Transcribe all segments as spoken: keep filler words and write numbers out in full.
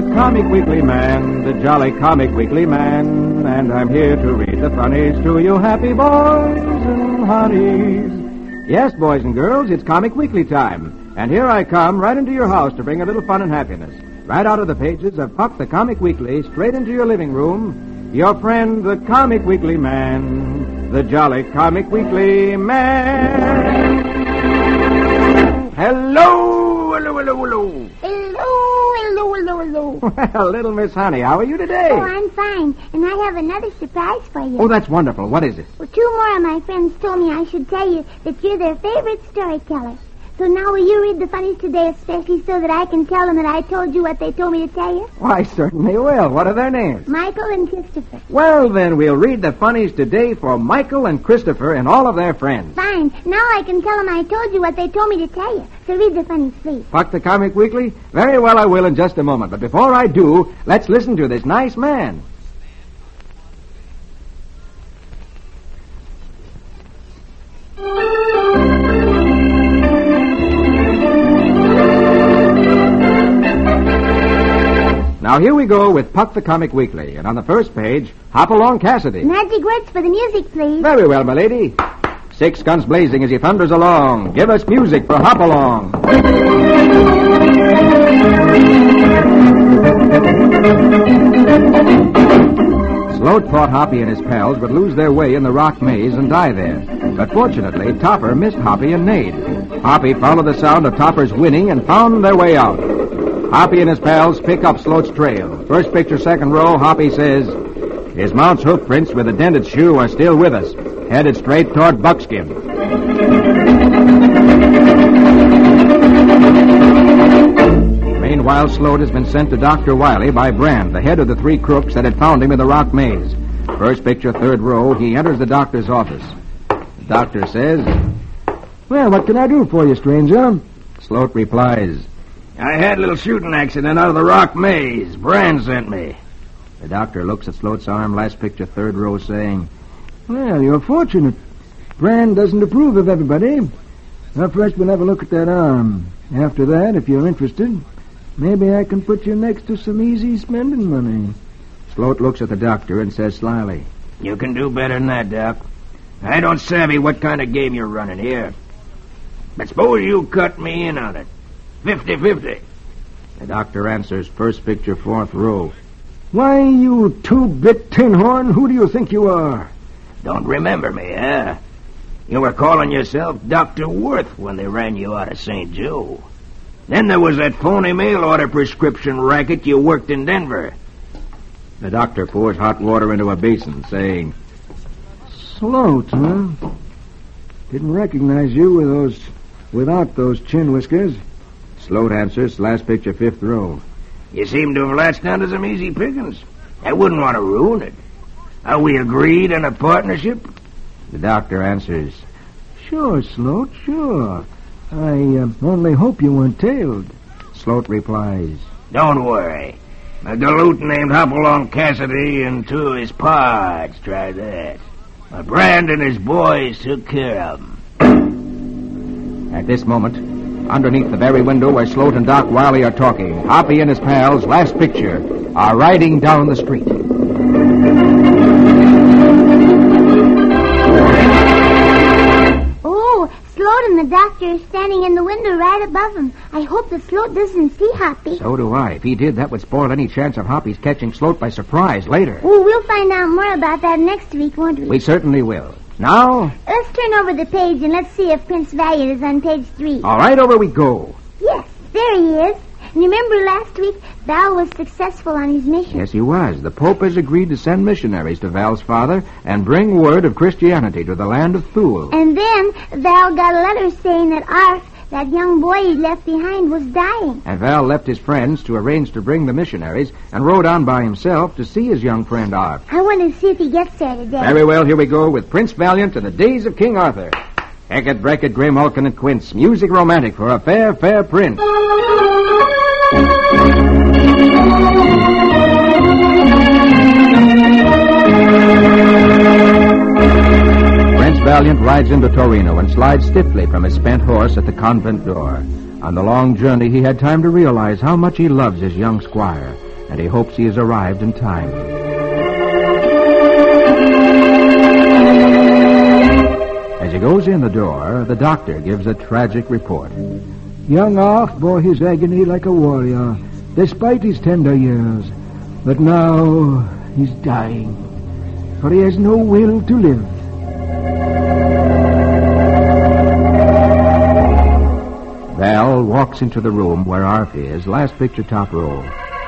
the Comic Weekly Man, the jolly Comic Weekly Man, and I'm here to read the funnies to you happy boys and honeys. Yes, boys and girls, it's Comic Weekly time, and here I come right into your house to bring a little fun and happiness. Right out of the pages of Puck the Comic Weekly, straight into your living room, your friend, the Comic Weekly Man, the jolly Comic Weekly Man. Hello, hello, hello, hello. Hello, hello, hello, hello. Well, little Miss Honey, how are you today? Oh, I'm fine, and I have another surprise for you. Oh, that's wonderful. What is it? Well, two more of my friends told me I should tell you that you're their favorite storyteller. So now will you read the funnies today, especially so that I can tell them that I told you what they told me to tell you? Why, certainly will. What are their names? Michael and Christopher. Well, then, we'll read the funnies today for Michael and Christopher and all of their friends. Fine. Now I can tell them I told you what they told me to tell you. So read the funnies, please. Puck the Comic Weekly? Very well, I will in just a moment. But before I do, let's listen to this nice man. Now, here we go with Puck the Comic Weekly. And on the first page, Hop-Along Cassidy. Magic words for the music, please. Very well, my lady. Six guns blazing as he thunders along. Give us music for Hop-Along. Sloat thought Hoppy and his pals would lose their way in the rock maze and die there. But fortunately, Topper missed Hoppy and Nade. Hoppy followed the sound of Topper's whinnying and found their way out. Hoppy and his pals pick up Sloat's trail. First picture, second row, Hoppy says, his mount's hoof prints with a dented shoe are still with us, headed straight toward Buckskin. Meanwhile, Sloat has been sent to Doctor Wiley by Brand, the head of the three crooks that had found him in the rock maze. First picture, third row, he enters the doctor's office. The doctor says, well, what can I do for you, stranger? Sloat replies, I had a little shooting accident out of the rock maze. Brand sent me. The doctor looks at Sloat's arm, last picture, third row, saying, well, you're fortunate. Brand doesn't approve of everybody. Now, first we'll have a look at that arm. After that, if you're interested, maybe I can put you next to some easy spending money. Sloat looks at the doctor and says slyly, you can do better than that, Doc. I don't savvy what kind of game you're running here. But suppose you cut me in on it. Fifty-fifty. The doctor answers, first picture, fourth row. Why, you two-bit tin horn, who do you think you are? Don't remember me, eh? You were calling yourself Doctor Worth when they ran you out of Saint Joe. Then there was that phony mail order prescription racket you worked in Denver. The doctor pours hot water into a basin, saying, Sloat, huh? Didn't recognize you with those, without those chin whiskers. Sloat answers, last picture, fifth row. You seem to have latched onto some easy pickings. I wouldn't want to ruin it. Are we agreed on a partnership? The doctor answers, sure, Sloat, sure. I uh, only hope you weren't tailed. Sloat replies, don't worry. A galoot named Hop-Along Cassidy and two of his pards tried that. My Brand and his boys took care of them. At this moment, underneath the very window where Sloat and Doc Wiley are talking, Hoppy and his pals, last picture, are riding down the street. Oh, Sloat and the doctor are standing in the window right above him. I hope the Sloat doesn't see Hoppy. So do I. If he did, that would spoil any chance of Hoppy's catching Sloat by surprise later. Oh, we'll find out more about that next week, won't we? We certainly will. Now? Let's turn over the page and let's see if Prince Valiant is on page three. All right, over we go. Yes, there he is. And remember last week, Val was successful on his mission. Yes, he was. The Pope has agreed to send missionaries to Val's father and bring word of Christianity to the land of Thule. And then Val got a letter saying that Arf, that young boy he left behind, was dying. And Val left his friends to arrange to bring the missionaries and rode on by himself to see his young friend Arf. I want to see if he gets there today. Very well, here we go with Prince Valiant and the Days of King Arthur. Hecket, Brecket, Gray Malkin, and Quince. Music romantic for a fair, fair prince. Prince Valiant rides into Torino and slides stiffly from his spent horse at the convent door. On the long journey, he had time to realize how much he loves his young squire, and he hopes he has arrived in time. As he goes in the door, the doctor gives a tragic report. Young Arf bore his agony like a warrior, despite his tender years. But now he's dying, for he has no will to live. Val walks into the room where Arf is, last picture top row.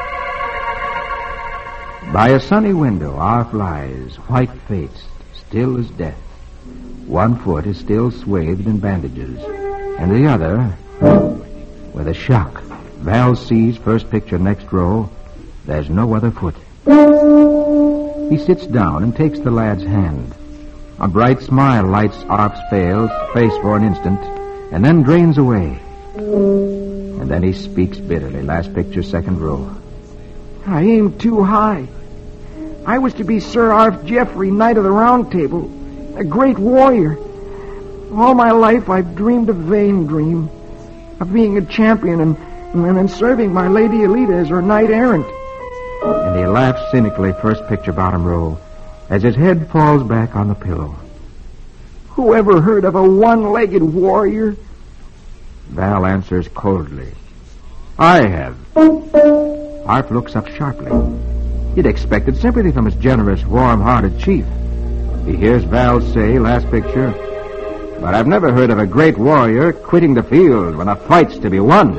By a sunny window, Arf lies, white-faced, still as death. One foot is still swathed in bandages, and the other, with a shock, Val sees, first picture next row, there's no other foot. He sits down and takes the lad's hand. A bright smile lights Arf's face for an instant, and then drains away. And then he speaks bitterly, last picture second row. I aimed too high. I was to be Sir Arf Jeffrey, Knight of the Round Table, a great warrior. All my life I've dreamed a vain dream of being a champion and, and then serving my Lady Alita as her knight errant. And he laughs cynically, first picture bottom row, as his head falls back on the pillow. Who ever heard of a one-legged warrior? Val answers coldly, I have. Arf looks up sharply. He'd expected sympathy from his generous, warm-hearted chief. He hears Val say, last picture, but I've never heard of a great warrior quitting the field when a fight's to be won.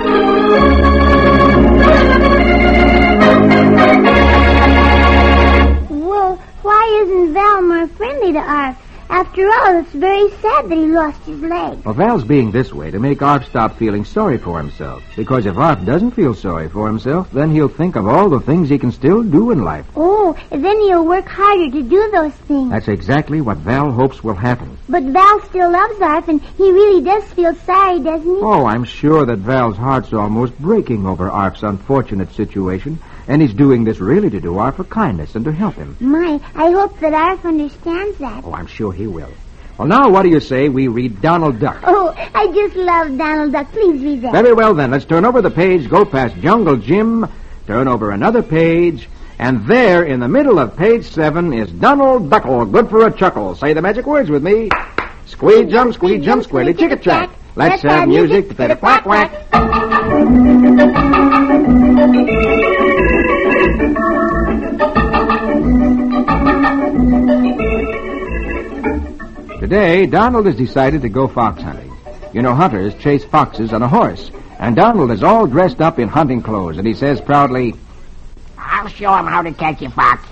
Well, why isn't Val more friendly to Arf? After all, it's very sad that he lost his leg. Well, Val's being this way to make Arf stop feeling sorry for himself. Because if Arf doesn't feel sorry for himself, then he'll think of all the things he can still do in life. Oh, then he'll work harder to do those things. That's exactly what Val hopes will happen. But Val still loves Arf, and he really does feel sorry, doesn't he? Oh, I'm sure that Val's heart's almost breaking over Arf's unfortunate situation, and he's doing this really to do Arf a kindness and to help him. My, I hope that Arf understands that. Oh, I'm sure he will. Well, now what do you say we read Donald Duck? Oh, I just love Donald Duck. Please read that. Very well, then. Let's turn over the page, go past Jungle Jim, turn over another page, and there in the middle of page seven is Donald Duckle, good for a chuckle. Say the magic words with me. Squeeze jump, squeeze jump, squirrely chicka chack. Let's have music to fit a quack quack. Today, Donald has decided to go fox hunting. You know, hunters chase foxes on a horse, and Donald is all dressed up in hunting clothes, and he says proudly, I'll show him how to catch a fox.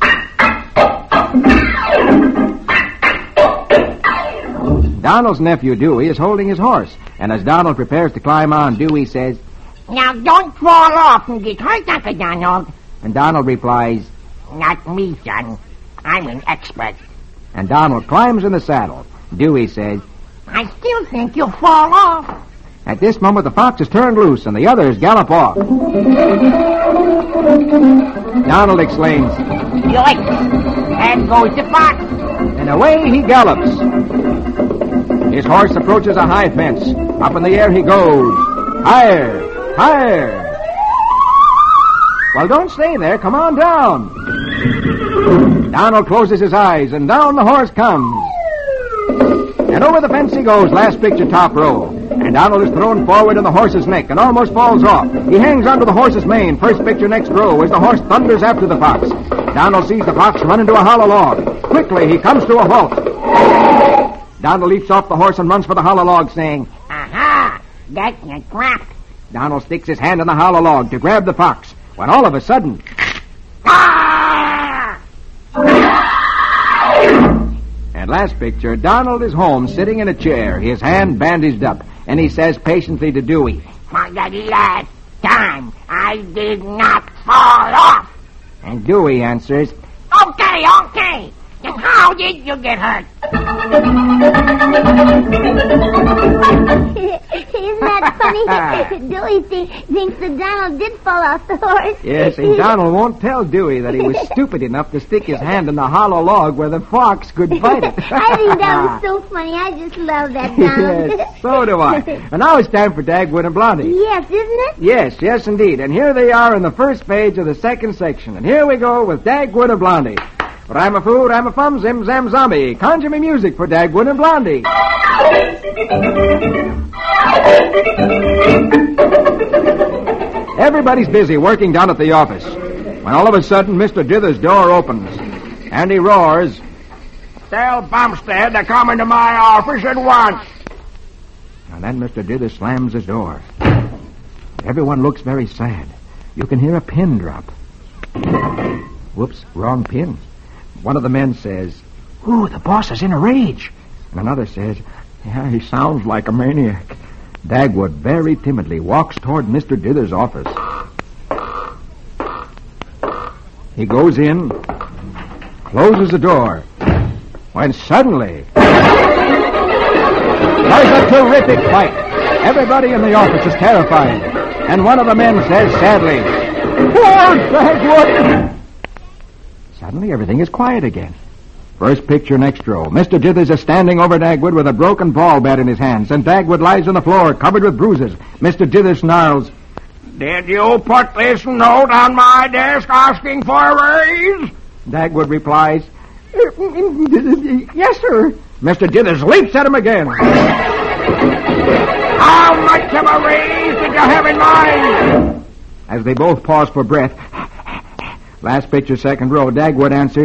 Donald's nephew, Dewey, is holding his horse, and as Donald prepares to climb on, Dewey says, Now don't fall off and get hurt, Uncle Donald. And Donald replies, Not me, son. I'm an expert. And Donald climbs in the saddle. Dewey says, I still think you'll fall off. At this moment, the fox is turned loose, and the others gallop off. Donald exclaims, Yoink! There goes the fox. And away he gallops. His horse approaches a high fence. Up in the air he goes. Higher! Higher! Well, don't stay there. Come on down. Donald closes his eyes, and down the horse comes. And over the fence he goes, last picture top row. And Donald is thrown forward in the horse's neck and almost falls off. He hangs onto the horse's mane, first picture next row, as the horse thunders after the fox. Donald sees the fox run into a hollow log. Quickly, he comes to a halt. Donald leaps off the horse and runs for the hollow log, saying, Aha! That's a trap. Donald sticks his hand in the hollow log to grab the fox, when all of a sudden... Ah! And last picture, Donald is home, sitting in a chair, his hand bandaged up, and he says patiently to Dewey, For the last time, I did not fall off. And Dewey answers, Okay, okay. And how did you get hurt? Isn't that funny? Dewey think, thinks that Donald did fall off the horse. Yes, and Donald won't tell Dewey that he was stupid enough to stick his hand in the hollow log where the fox could bite it. I think that was so funny. I just love that, Donald. Yes, so do I. And now it's time for Dagwood and Blondie. Yes, isn't it? Yes, yes, indeed. And here they are in the first page of the second section. And here we go with Dagwood and Blondie. But I'm a fool, I'm a fum, zim, zam, zombie. Conjure me music for Dagwood and Blondie. Everybody's busy working down at the office when all of a sudden Mister Dither's door opens and he roars, Tell Bumstead to come into my office at once. And then Mister Dither slams his door. Everyone looks very sad. You can hear a pin drop. Whoops, wrong pin. One of the men says, Ooh, the boss is in a rage. And another says, Yeah, he sounds like a maniac. Dagwood very timidly walks toward Mister Dither's office. He goes in, closes the door, when suddenly there's a terrific fight. Everybody in the office is terrified. And one of the men says sadly, Poor Dagwood! Suddenly everything is quiet again. First picture next row. Mister Dithers is standing over Dagwood with a broken ball bat in his hands, and Dagwood lies on the floor, covered with bruises. Mister Dithers snarls, Did you put this note on my desk asking for a raise? Dagwood replies, Yes, sir. Mister Dithers leaps at him again. How much of a raise did you have in mind? As they both pause for breath, last picture, second row, Dagwood answers,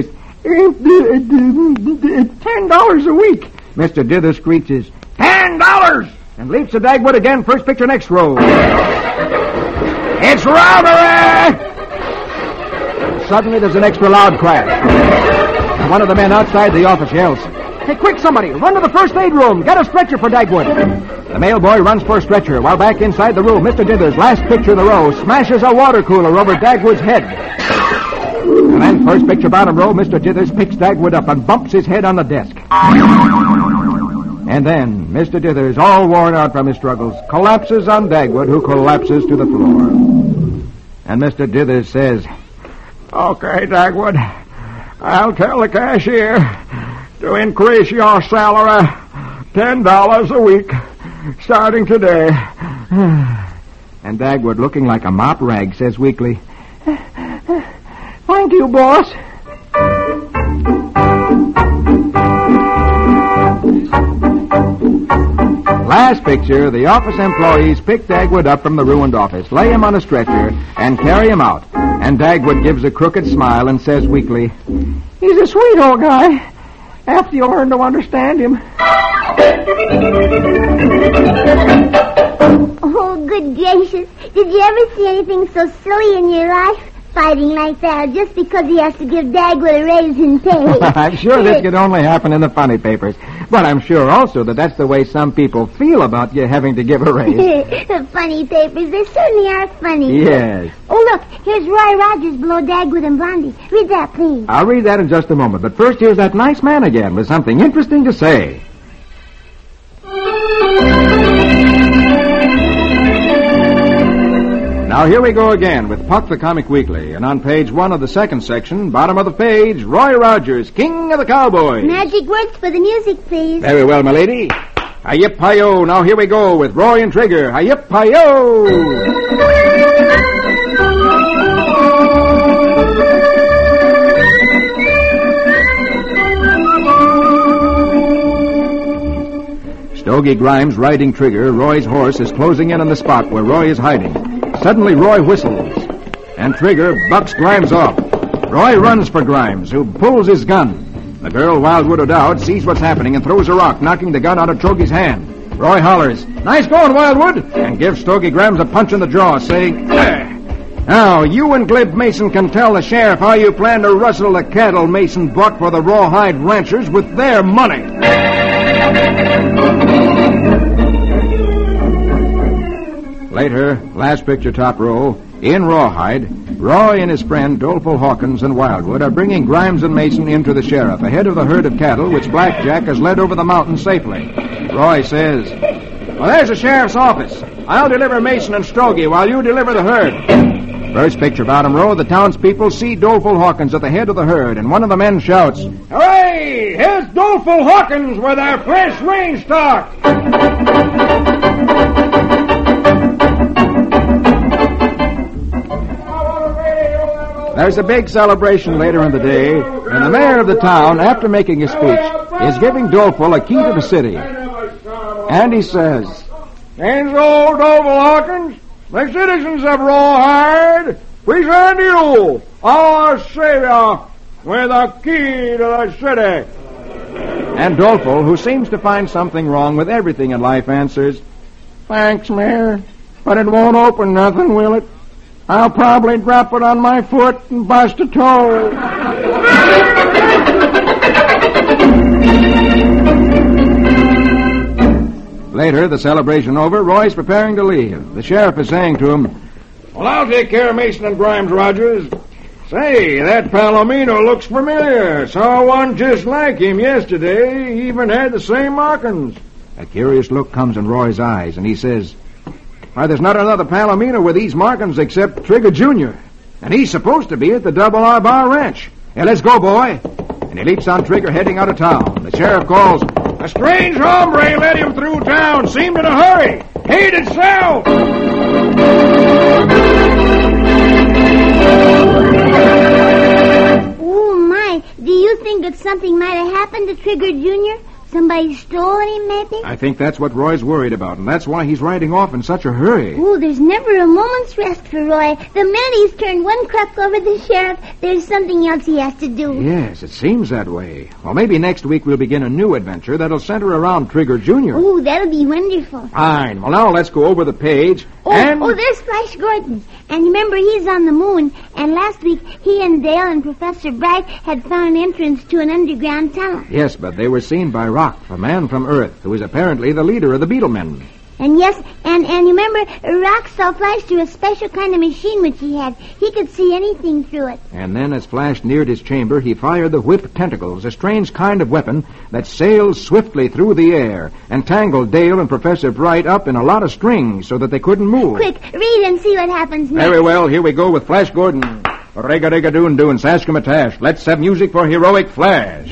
Ten dollars a week. Mister Dithers screeches, Ten dollars! And leaps to Dagwood again, first picture, next row. It's robbery! Suddenly there's an extra loud crash. One of the men outside the office yells, Hey, quick, somebody, run to the first aid room. Get a stretcher for Dagwood. The mailboy runs for a stretcher, while back inside the room, Mister Dithers, last picture in the row, smashes a water cooler over Dagwood's head. And then, first picture, bottom row, Mister Dithers picks Dagwood up and bumps his head on the desk. And then, Mister Dithers, all worn out from his struggles, collapses on Dagwood, who collapses to the floor. And Mister Dithers says, Okay, Dagwood, I'll tell the cashier to increase your salary ten dollars a week, starting today. And Dagwood, looking like a mop rag, says weakly, Thank you, boss. Last picture, the office employees pick Dagwood up from the ruined office, lay him on a stretcher, and carry him out. And Dagwood gives a crooked smile and says weakly, He's a sweet old guy, after you learn to understand him. Oh, good gracious. Did you ever see anything so silly in your life? Fighting like that just because he has to give Dagwood a raise in pay. I'm sure this could only happen in the funny papers. But I'm sure also that that's the way some people feel about you having to give a raise. The funny papers, they certainly are funny. Yes. Oh, look, here's Roy Rogers below Dagwood and Blondie. Read that, please. I'll read that in just a moment. But first, here's that nice man again with something interesting to say. Now, here we go again with Puck the Comic Weekly. And on page one of the second section, bottom of the page, Roy Rogers, King of the Cowboys. Magic words for the music, please. Very well, my lady. Hi-yip-hi-yo. Now, here we go with Roy and Trigger. Hi-yip-hi-yo. Stogie Grimes riding Trigger, Roy's horse, is closing in on the spot where Roy is hiding. Suddenly, Roy whistles, and Trigger bucks Grimes off. Roy runs for Grimes, who pulls his gun. The girl, Wildwood O'Dowd, sees what's happening and throws a rock, knocking the gun out of Stogie's hand. Roy hollers, Nice going, Wildwood, and gives Stogie Grimes a punch in the jaw, saying, There. Now, you and Glib Mason can tell the sheriff how you plan to rustle the cattle Mason bought for the Rawhide ranchers with their money. Later, last picture, top row, in Rawhide, Roy and his friend Doleful Hawkins and Wildwood are bringing Grimes and Mason in to the sheriff ahead of the herd of cattle which Blackjack has led over the mountain safely. Roy says, Well, there's the sheriff's office. I'll deliver Mason and Stogie while you deliver the herd. First picture, bottom row, the townspeople see Doleful Hawkins at the head of the herd, and one of the men shouts, Hooray! Here's Doleful Hawkins with our fresh range stock! There's a big celebration later in the day, and the mayor of the town, after making his speech, is giving Doleful a key to the city. And he says, Thanks, old Doleful Hawkins. The citizens of Rawhide present you, our savior, with a key to the city. And Doleful, who seems to find something wrong with everything in life, answers, Thanks, Mayor, but it won't open nothing, will it? I'll probably drop it on my foot and bust a toe. Later, the celebration over, Roy's preparing to leave. The sheriff is saying to him, Well, I'll take care of Mason and Grimes, Rogers. Say, that Palomino looks familiar. Saw one just like him yesterday. He even had the same markings. A curious look comes in Roy's eyes, and he says, Why, there's not another Palomino with these markings except Trigger Junior And he's supposed to be at the Double R Bar Ranch. Hey, let's go, boy. And he leaps on Trigger, heading out of town. The sheriff calls, A strange hombre led him through town. Seemed in a hurry. Headed south. Oh, my. Do you think that something might have happened to Trigger Junior? Somebody stole him, maybe? I think that's what Roy's worried about, and that's why he's riding off in such a hurry. Oh, there's never a moment's rest for Roy. The minute he's turned one crook over the sheriff, there's something else he has to do. Yes, it seems that way. Well, maybe next week we'll begin a new adventure that'll center around Trigger Junior Oh, that'll be wonderful. Fine. Well, now let's go over the page. Oh, and... oh, there's Flash Gordon. And remember, he's on the moon. And last week, he and Dale and Professor Bright had found an entrance to an underground tunnel. Yes, but they were seen by Rock, a man from Earth, who is apparently the leader of the Beetlemen. And yes, and, and remember, Rock saw Flash through a special kind of machine which he had. He could see anything through it. And then as Flash neared his chamber, he fired the whip tentacles, a strange kind of weapon that sailed swiftly through the air and tangled Dale and Professor Bright up in a lot of strings so that they couldn't move. Quick, read and see what happens next. Very well, here we go with Flash Gordon. Rega-rega-doon-doo and Saskimatash. Let's have music for heroic Flash.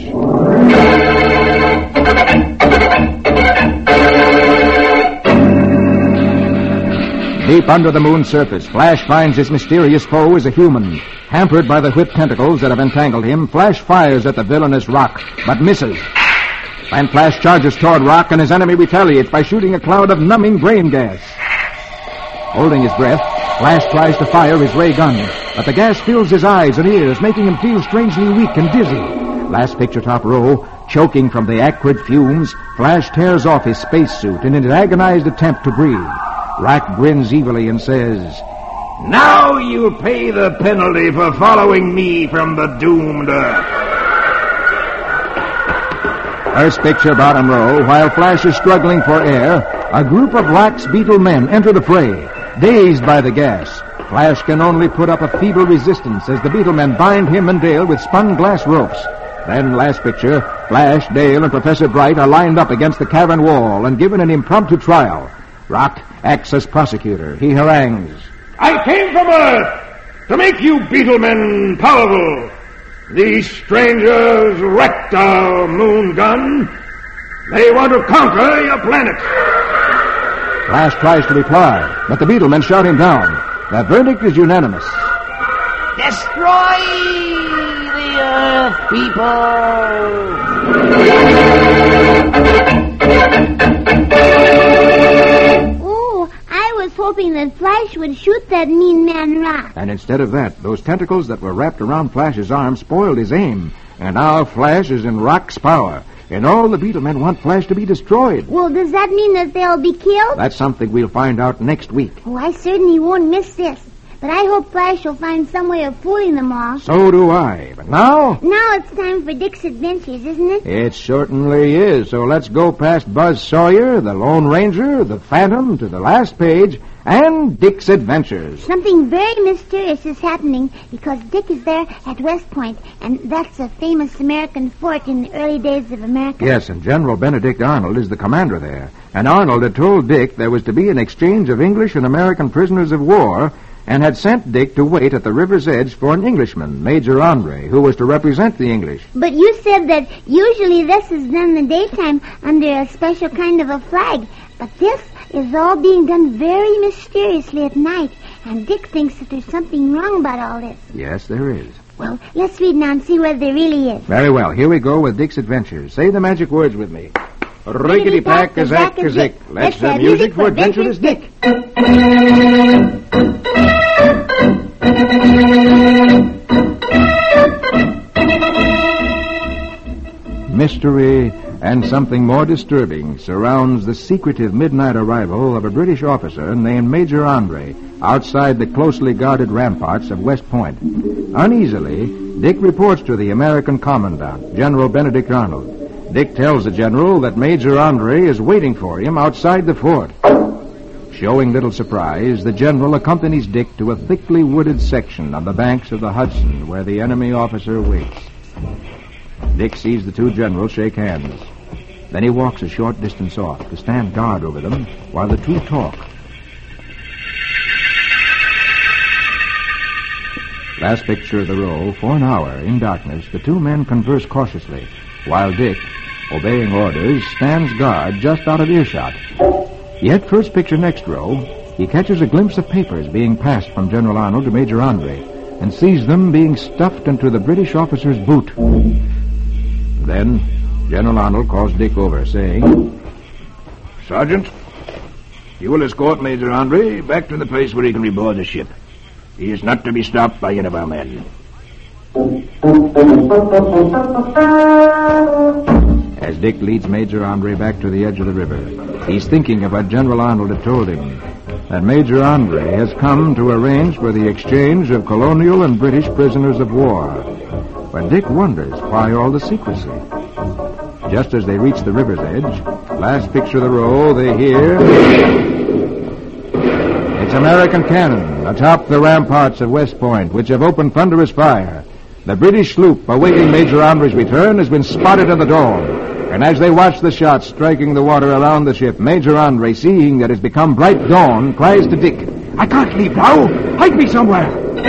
Deep under the moon's surface, Flash finds his mysterious foe is a human. Hampered by the whip tentacles that have entangled him, Flash fires at the villainous Rock, but misses. And Flash charges toward Rock, and his enemy retaliates by shooting a cloud of numbing brain gas. Holding his breath, Flash tries to fire his ray gun, but the gas fills his eyes and ears, making him feel strangely weak and dizzy. Last picture, top row, choking from the acrid fumes, Flash tears off his spacesuit in an agonized attempt to breathe. Rock grins evilly and says, Now you'll pay the penalty for following me from the doomed earth. First picture, bottom row, while Flash is struggling for air, a group of Rock's beetle men enter the fray. Dazed by the gas, Flash can only put up a feeble resistance as the beetle men bind him and Dale with spun glass ropes. Then, last picture, Flash, Dale, and Professor Bright are lined up against the cavern wall and given an impromptu trial. Rock acts as prosecutor. He harangues. I came from Earth to make you Beetlemen powerful. These strangers wrecked our moon gun. They want to conquer your planet. Flash tries to reply, but the Beetlemen shut him down. The verdict is unanimous. Destroy the Earth, people! Hoping that Flash would shoot that mean man Rock. And instead of that, those tentacles that were wrapped around Flash's arm spoiled his aim. And now Flash is in Rock's power. And all the Beetlemen want Flash to be destroyed. Well, does that mean that they'll be killed? That's something we'll find out next week. Oh, I certainly won't miss this. but I hope Flash will find some way of fooling them all. So do I. But now? Now it's time for Dick's Adventures, isn't it? It certainly is. So let's go past Buzz Sawyer, the Lone Ranger, the Phantom, to the last page, and Dick's Adventures. Something very mysterious is happening because Dick is there at West Point, and that's a famous American fort in the early days of America. Yes, and General Benedict Arnold is the commander there. And Arnold had told Dick there was to be an exchange of English and American prisoners of war, and had sent Dick to wait at the river's edge for an Englishman, Major Andre, who was to represent the English. But you said that usually this is done in the daytime under a special kind of a flag. But this is all being done very mysteriously at night, and Dick thinks that there's something wrong about all this. Yes, there is. Well, let's read now and see whether there really is. Very well. Here we go with Dick's Adventures. Say the magic words with me. Rickety-pack, a zack, a zick. Let's have music for Adventurous Dick. Mystery and something more disturbing surrounds the secretive midnight arrival of a British officer named Major Andre outside the closely guarded ramparts of West Point. Uneasily, Dick reports to the American commandant, General Benedict Arnold. Dick tells the general that Major Andre is waiting for him outside the fort. Showing little surprise, the general accompanies Dick to a thickly wooded section on the banks of the Hudson where the enemy officer waits. Dick sees the two generals shake hands. Then he walks a short distance off to stand guard over them while the two talk. Last picture of the row, for an hour, in darkness, the two men converse cautiously, while Dick, obeying orders, stands guard just out of earshot. Yet, first picture next row, he catches a glimpse of papers being passed from General Arnold to Major Andre, and sees them being stuffed into the British officer's boot. Then, General Arnold calls Dick over, saying, Sergeant, you will escort Major Andre back to the place where he can reboard the ship. He is not to be stopped by any of our men. As Dick leads Major Andre back to the edge of the river, he's thinking of what General Arnold had told him, that Major Andre has come to arrange for the exchange of colonial and British prisoners of war. But Dick wonders why all the secrecy. Just as they reach the river's edge, last picture of the row, they hear... It's American cannon atop the ramparts of West Point, which have opened thunderous fire. The British sloop awaiting Major Andre's return has been spotted in the dawn. And as they watch the shots striking the water around the ship, Major Andre, seeing that it's become bright dawn, cries to Dick, I can't leave now. Hide me somewhere.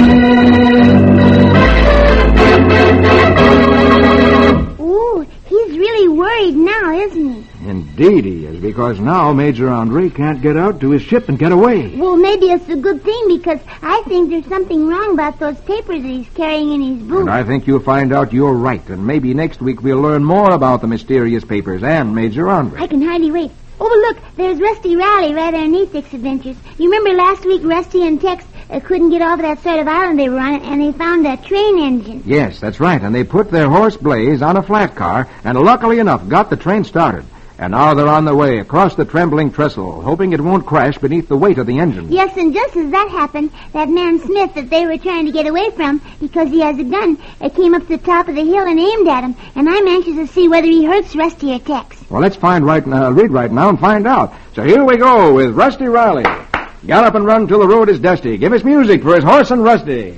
Ooh, he's really worried now, isn't he? Indeed he is, because now Major Andre can't get out to his ship and get away. Well, maybe it's a good thing, because I think there's something wrong about those papers that he's carrying in his boot. And I think you'll find out you're right, and maybe next week we'll learn more about the mysterious papers and Major Andre. I can hardly wait. Oh, look, there's Rusty Riley right underneath Dick's Adventures. You remember last week Rusty and Tex uh, couldn't get off that sort of island they were on, and they found a train engine. Yes, that's right, and they put their horse Blaze on a flat car, and luckily enough got the train started. And now they're on their way across the trembling trestle, hoping it won't crash beneath the weight of the engine. Yes, and just as that happened, that man Smith that they were trying to get away from, because he has a gun, uh, came up to the top of the hill and aimed at him. And I'm anxious to see whether he hurts Rusty or Tex. Well, let's find right now, read right now and find out. So here we go with Rusty Riley. Gallop and run till the road is dusty. Give us music for his horse and Rusty.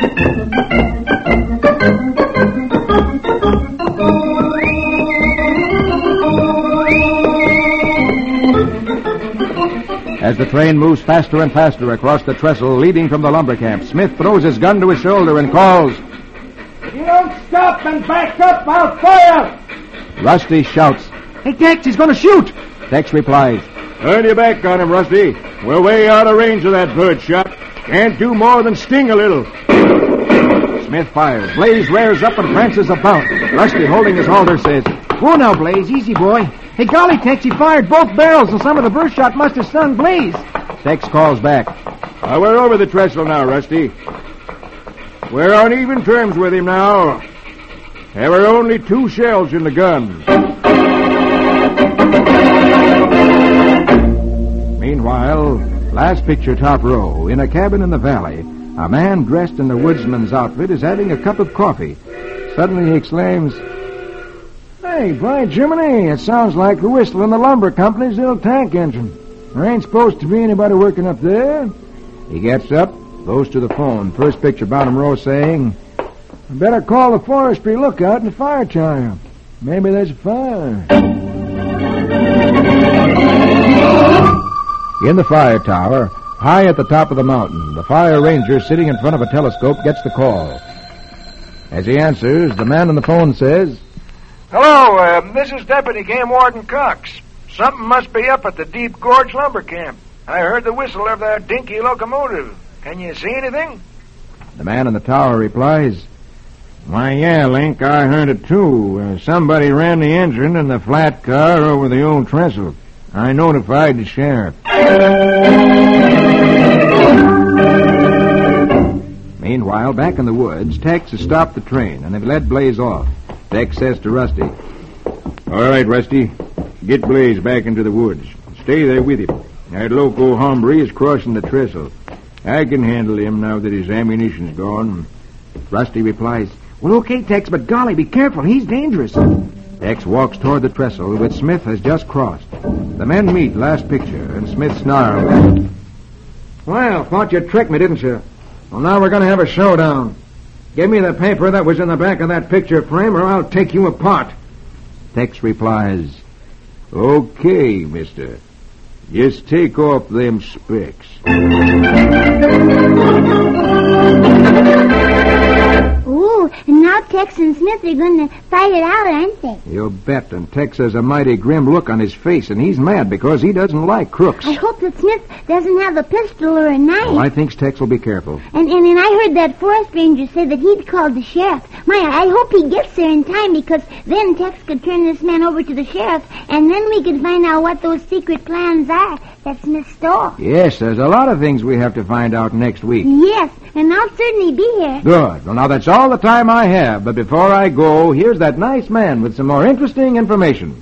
As the train moves faster and faster across the trestle leading from the lumber camp, Smith throws his gun to his shoulder and calls, If you don't stop and back up, I'll fire! Rusty shouts. Hey, Tex, he's going to shoot! Tex replies, Turn your back on him, Rusty. We're way out of range of that bird shot. Can't do more than sting a little. Smith fires. Blaze rears up and prances about. Rusty, holding his halter, says, Whoa now, Blaze, easy boy. Hey, golly, Tex, he fired both barrels, and some of the burst shot must have stunned Blaze. Tex calls back. Uh, we're over the trestle now, Rusty. We're on even terms with him now. There were only two shells in the gun. Meanwhile, Meanwhile, last picture, top row, in a cabin in the valley, a man dressed in the woodsman's outfit is having a cup of coffee. Suddenly he exclaims, "Hey, by Jiminy, it sounds like the whistle in the lumber company's little tank engine. There ain't supposed to be anybody working up there." He gets up, goes to the phone, first picture, bottom row, saying, "I better call the forestry lookout and the fire tower. Maybe there's a fire." In the fire tower, high at the top of the mountain, the fire ranger sitting in front of a telescope gets the call. As he answers, the man on the phone says, "Hello, uh, this is Deputy Game Warden Cox. Something must be up at the Deep Gorge Lumber Camp. I heard the whistle of that dinky locomotive. Can you see anything?" The man in the tower replies, "Why, yeah, Link, I heard it too. Uh, somebody ran the engine in the flat car over the old trestle. I notified the sheriff." Meanwhile, back in the woods, Tex has stopped the train, and they've led Blaze off. Tex says to Rusty, "All right, Rusty, get Blaze back into the woods. Stay there with him. That loco hombre is crossing the trestle. I can handle him now that his ammunition's gone." Rusty replies, "Well, okay, Tex, but golly, be careful. He's dangerous." Tex walks toward the trestle, which Smith has just crossed. The men meet, last picture, and Smith snarls, "Well, thought you'd trick me, didn't you? Well, now we're going to have a showdown. Give me the paper that was in the back of that picture frame, or I'll take you apart." Tex replies, "Okay, mister. Just take off them specs." Ooh, and now Tex and Smith are going to fight it out, aren't they? You bet, and Tex has a mighty grim look on his face, and he's mad because he doesn't like crooks. I hope that Smith doesn't have a pistol or a knife. Well, I think Tex will be careful. And, and and I heard that forest ranger say that he'd called the sheriff. My, I hope he gets there in time, because then Tex could turn this man over to the sheriff, and then we could find out what those secret plans are that Smith stole. Yes, there's a lot of things we have to find out next week. Yes, and I'll certainly be here. Good. Well, now that's all the time I have, but before I go, here's that nice man with some more interesting information.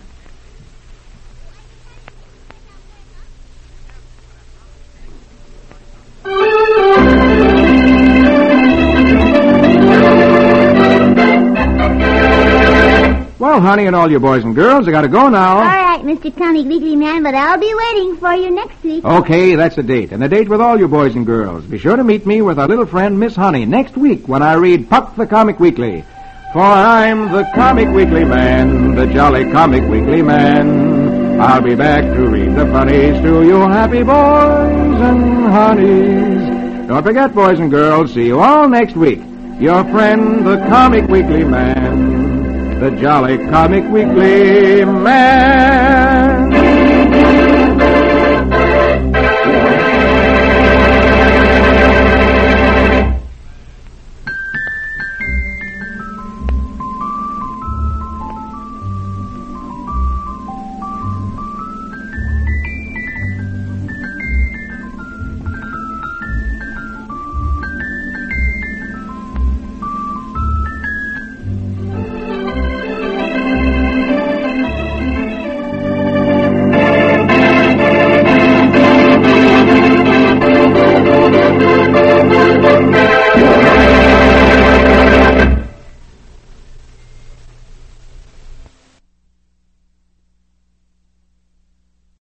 Well, honey, and all you boys and girls, I gotta go now. All right, Mister Comic Weekly Man, but I'll be waiting for you next week. Okay, that's the date. And the date with all you boys and girls. Be sure to meet me with our little friend, Miss Honey, next week when I read Puck the Comic Weekly. For I'm the Comic Weekly Man, the jolly Comic Weekly Man. I'll be back to read the funnies to you happy boys and honeys. Don't forget, boys and girls, see you all next week. Your friend, the Comic Weekly Man, the jolly Comic Weekly Man.